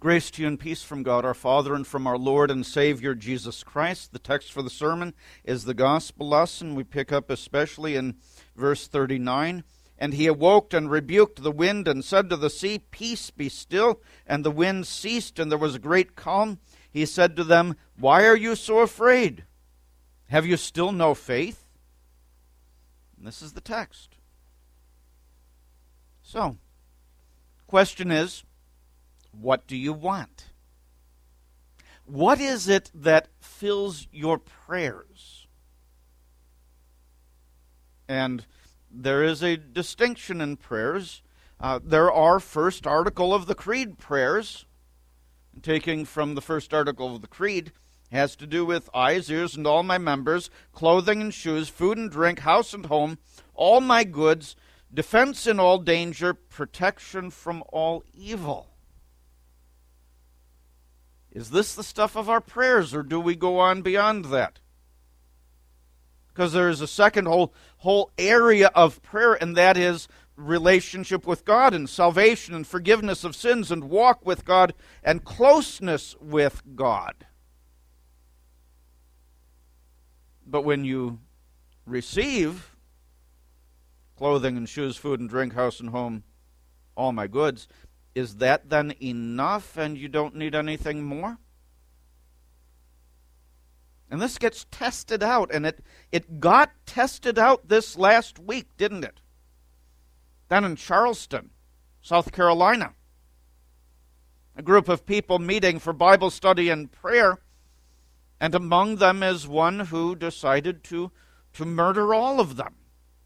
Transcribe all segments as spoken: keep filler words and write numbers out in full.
Grace to you and peace from God our Father and from our Lord and Savior Jesus Christ. The text for the sermon is the gospel lesson. We pick up especially in verse thirty-nine. And he awoke and rebuked the wind and said to the sea, Peace, be still. And the wind ceased, and there was a great calm. He said to them, Why are you so afraid? Have you still no faith? And this is the text. So, question is, what do you want? What is it that fills your prayers? And there is a distinction in prayers. Uh, there are first article of the creed prayers. Taking from the first article of the creed, has to do with eyes, ears, and all my members, clothing and shoes, food and drink, house and home, all my goods, defense in all danger, protection from all evil. Is this the stuff of our prayers, or do we go on beyond that? Because there is a second whole, whole area of prayer, and that is relationship with God and salvation and forgiveness of sins and walk with God and closeness with God. But when you receive clothing and shoes, food and drink, house and home, all my goods, is that then enough and you don't need anything more? And this gets tested out, and it, it got tested out this last week, didn't it? Down in Charleston, South Carolina. A group of people meeting for Bible study and prayer, and among them is one who decided to, to murder all of them.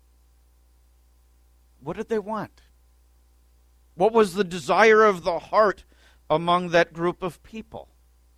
What did they want? What was the desire of the heart among that group of people?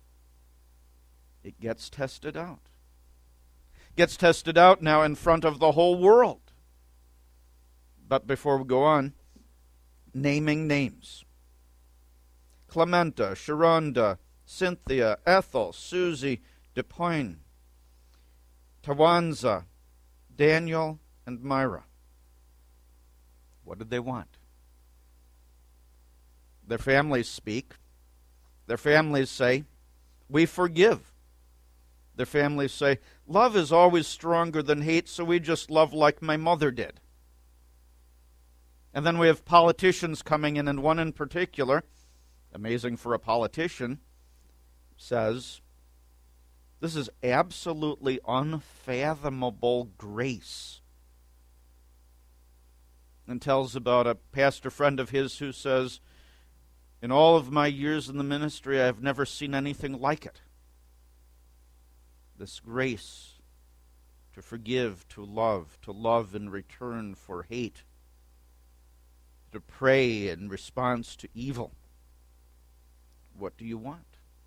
It gets tested out. Gets tested out now in front of the whole world. But before we go on, naming names. Clementa, Sharonda, Cynthia, Ethel, Susie, DePoyne, Tawanza, Daniel, and Myra. What did they want? Their families speak. Their families say, we forgive. Their families say, love is always stronger than hate, so we just love like my mother did. And then we have politicians coming in, and one in particular, amazing for a politician, says, this is absolutely unfathomable grace. And tells about a pastor friend of his who says, in all of my years in the ministry, I have never seen anything like it. This grace to forgive, to love, to love in return for hate, to pray in response to evil. What do you want?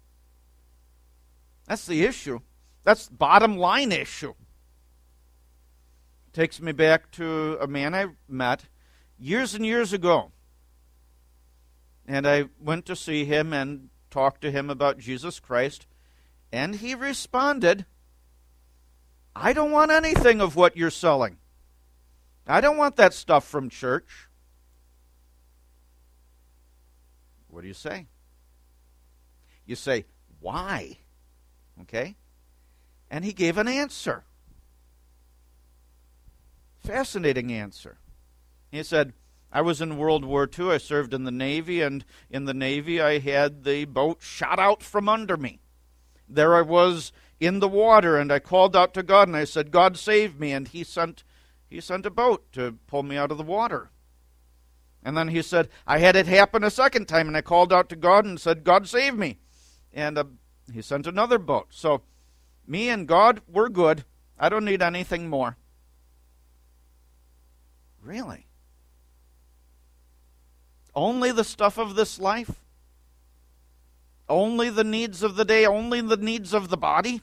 That's the issue. That's the bottom line issue. Takes me back to a man I met years and years ago. And I went to see him and talked to him about Jesus Christ. And he responded, I don't want anything of what you're selling. I don't want that stuff from church. What do you say? You say, why? Okay? And he gave an answer. Fascinating answer. He said, I was in World War Two. I served in the Navy, and in the Navy I had the boat shot out from under me. There I was in the water, and I called out to God, and I said, God save me, and he sent, he sent a boat to pull me out of the water. And then he said, I had it happen a second time, and I called out to God and said, God save me. And uh, he sent another boat. So me and God, we're good. I don't need anything more. Really? Only the stuff of this life? Only the needs of the day? Only the needs of the body?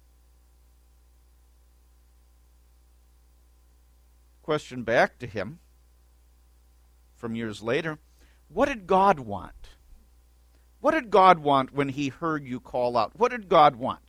Question back to him from years later. What did God want? What did God want when he heard you call out? What did God want?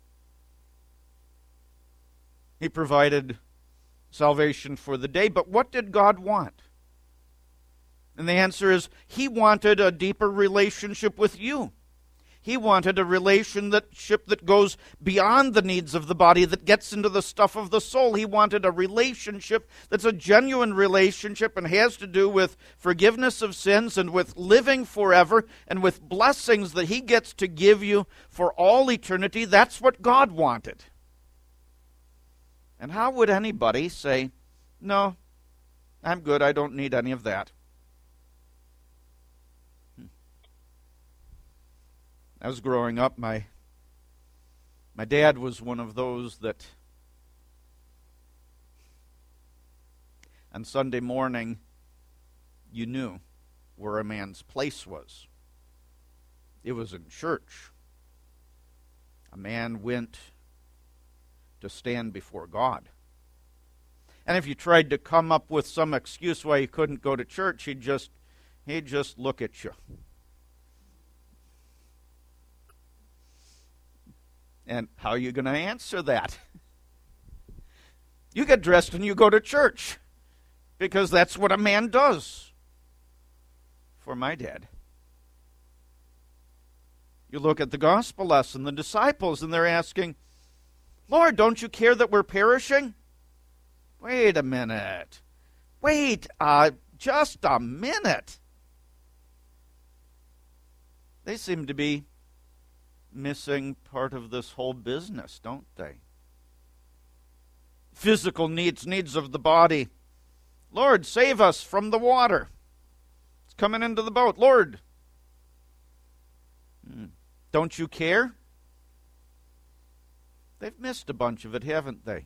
He provided salvation for the day, but what did God want? And the answer is, he wanted a deeper relationship with you. He wanted a relationship that goes beyond the needs of the body, that gets into the stuff of the soul. He wanted a relationship that's a genuine relationship and has to do with forgiveness of sins and with living forever and with blessings that he gets to give you for all eternity. That's what God wanted. And how would anybody say, no, I'm good, I don't need any of that? I was growing up, my my dad was one of those that on Sunday morning you knew where a man's place was. It was in church. A man went to stand before God. And if you tried to come up with some excuse why you couldn't go to church, he'd just he'd just look at you. And how are you going to answer that? You get dressed and you go to church, because that's what a man does. For my dad. You look at the gospel lesson, the disciples, and they're asking, Lord, don't you care that we're perishing? Wait a minute. Wait uh, just a minute. They seem to be missing part of this whole business, don't they? Physical needs, needs of the body. Lord, save us from the water. It's coming into the boat. Lord, hmm. Don't you care? They've missed a bunch of it, haven't they?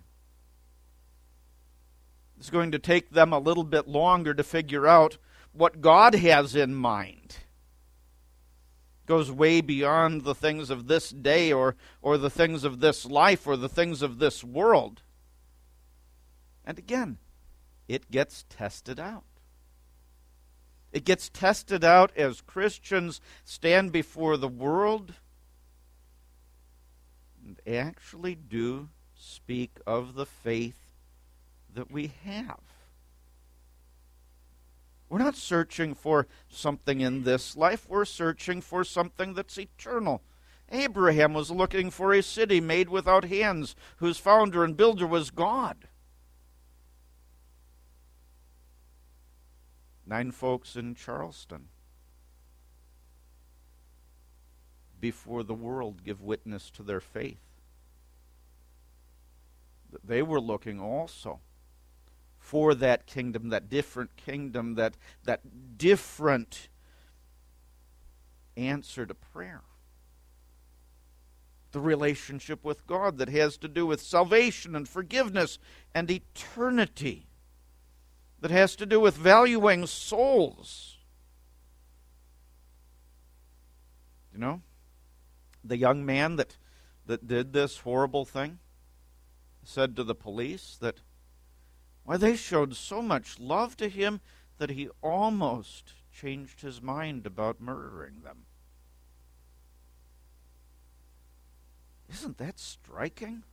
It's going to take them a little bit longer to figure out what God has in mind. Goes way beyond the things of this day or, or the things of this life or the things of this world. And again, it gets tested out. It gets tested out as Christians stand before the world and actually do speak of the faith that we have. We're not searching for something in this life. We're searching for something that's eternal. Abraham was looking for a city made without hands, whose founder and builder was God. Nine folks in Charleston, before the world, give witness to their faith. They were looking also for that kingdom, that different kingdom, that, that different answer to prayer. The relationship with God that has to do with salvation and forgiveness and eternity. That has to do with valuing souls. You know, the young man that, that did this horrible thing said to the police that, why, they showed so much love to him that he almost changed his mind about murdering them. Isn't that striking?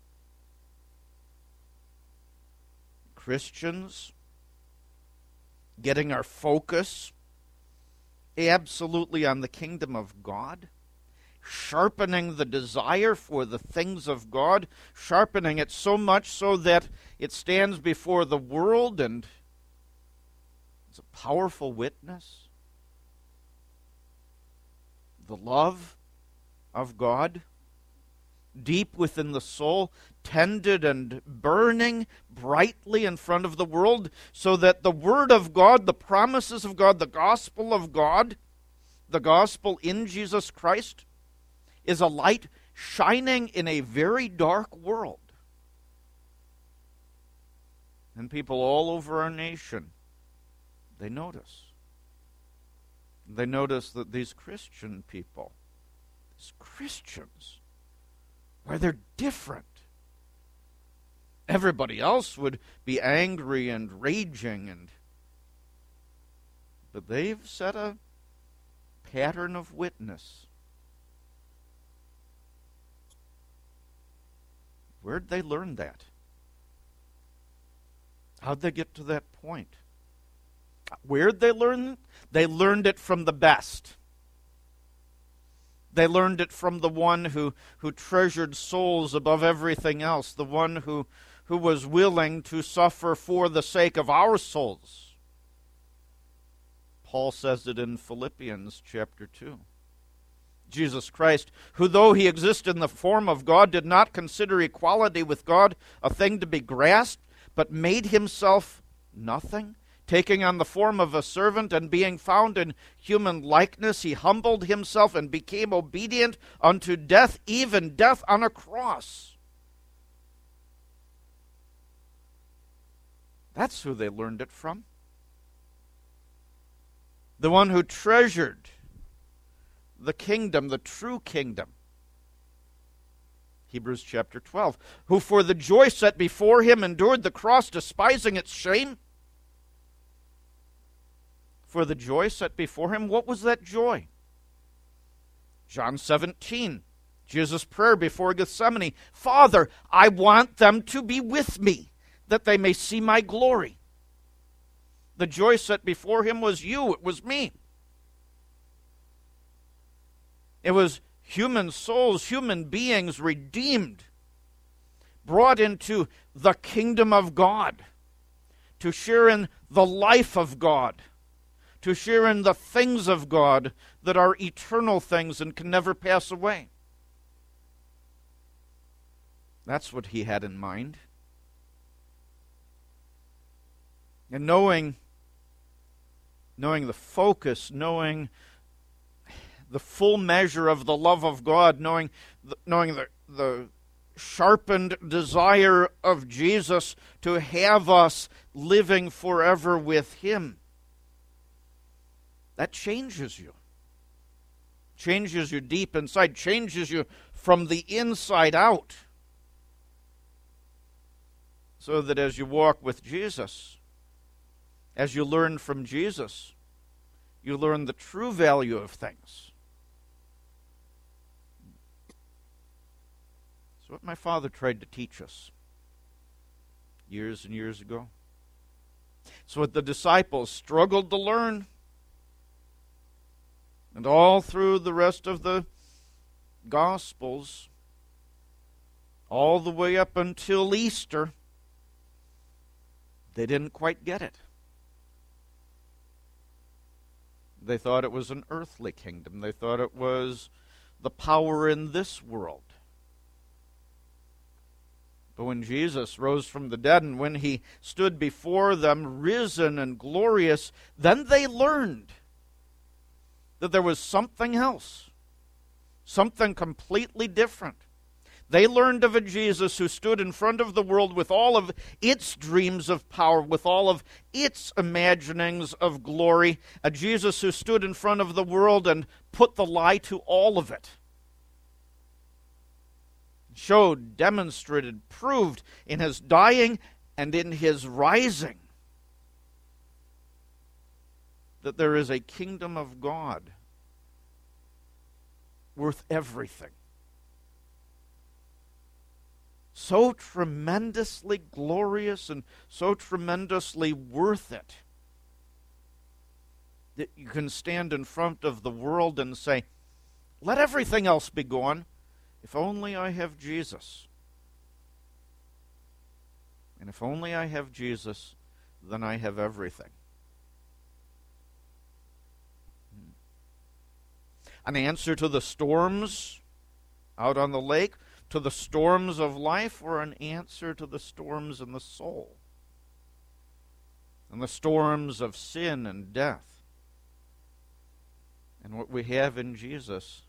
Christians getting our focus absolutely on the kingdom of God, sharpening the desire for the things of God, sharpening it so much so that it stands before the world and it's a powerful witness. The love of God, deep within the soul, tended and burning brightly in front of the world, so that the Word of God, the promises of God, the gospel of God, the gospel in Jesus Christ, is a light shining in a very dark world. And people all over our nation, they notice. They notice that these Christian people, these Christians, why, they're different. Everybody else would be angry and raging, and but they've set a pattern of witness. Where'd they learn that? How'd they get to that point? Where'd they learn it? They learned it from the best. They learned it from the one who, who treasured souls above everything else, the one who, who was willing to suffer for the sake of our souls. Paul says it in Philippians chapter two. Jesus Christ, who though he existed in the form of God, did not consider equality with God a thing to be grasped, but made himself nothing, taking on the form of a servant and being found in human likeness, he humbled himself and became obedient unto death, even death on a cross. That's who they learned it from. The one who treasured the kingdom, the true kingdom. Hebrews chapter twelve. Who for the joy set before him endured the cross, despising its shame. For the joy set before him, what was that joy? John seventeen, Jesus' prayer before Gethsemane. Father, I want them to be with me, that they may see my glory. The joy set before him was you, it was me. It was human souls, human beings redeemed, brought into the kingdom of God, to share in the life of God, to share in the things of God that are eternal things and can never pass away. That's what he had in mind. And knowing, knowing the focus, knowing the full measure of the love of God, knowing the, knowing the, the sharpened desire of Jesus to have us living forever with him, that changes you. Changes you deep inside, changes you from the inside out. So that as you walk with Jesus, as you learn from Jesus, you learn the true value of things. It's what my father tried to teach us years and years ago. It's what the disciples struggled to learn. And all through the rest of the Gospels, all the way up until Easter, they didn't quite get it. They thought it was an earthly kingdom. They thought it was the power in this world. But when Jesus rose from the dead and when he stood before them, risen and glorious, then they learned that there was something else, something completely different. They learned of a Jesus who stood in front of the world with all of its dreams of power, with all of its imaginings of glory, a Jesus who stood in front of the world and put the lie to all of it. Showed, demonstrated, proved in his dying and in his rising that there is a kingdom of God worth everything. So tremendously glorious and so tremendously worth it that you can stand in front of the world and say, let everything else be gone, if only I have Jesus. And if only I have Jesus, then I have everything. An answer to the storms out on the lake, to the storms of life, or an answer to the storms in the soul, and the storms of sin and death. And what we have in Jesus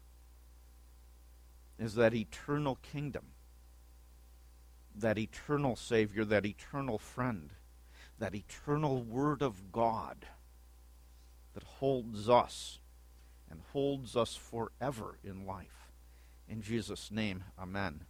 is that eternal kingdom, that eternal Savior, that eternal friend, that eternal Word of God that holds us and holds us forever in life. In Jesus' name, amen.